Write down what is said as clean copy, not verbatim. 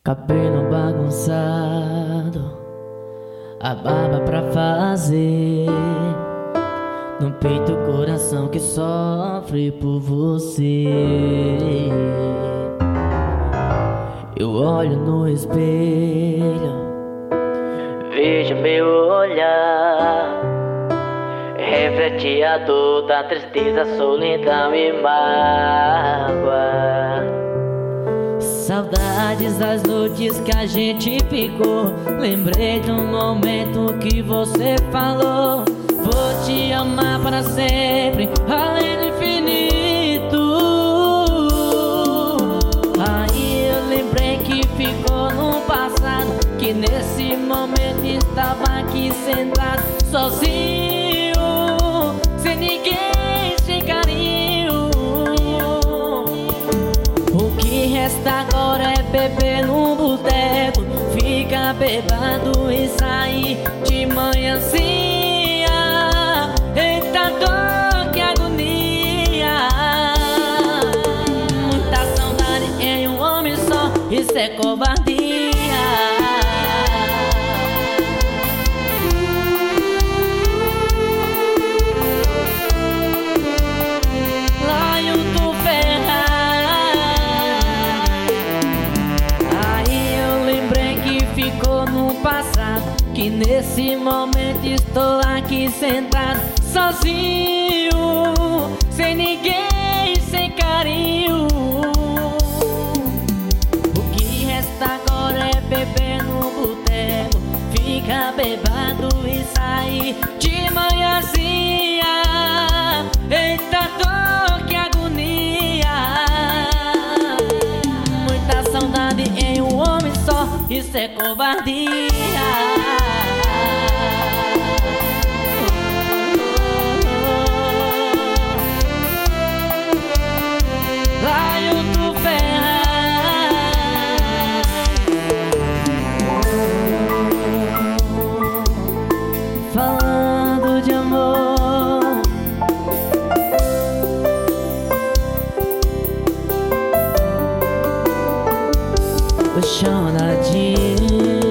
Cabelo bagunçado, a barba pra fazer, no peito o coração que sofre por você. Eu olho no espelho, vejo meu olhar, reflete a dor da tristeza, solidão e mágoa. Saudades das noites que a gente ficou. Lembrei do momento que você falou: vou te amar para sempre, além do infinito. Aí eu lembrei que ficou no passado, que nesse momento estava aqui sentado, sozinho, sem ninguém, sem carinho. O que resta agora é beber num boteco, ficar bebado e sair de manhãzinha. Eita dor, que agonia. Muita saudade em um homem só, isso é covardia. Ficou no passado, que nesse momento estou aqui sentado, sozinho, sem ninguém, sem carinho. O que resta agora é beber no boteco, ficar bebado e sair de manhãzinha. Eita dor, que agonia. Muita saudade em um homem só, isso é covardia. Laio Ferraz, falando de amor. Apaixonadinho.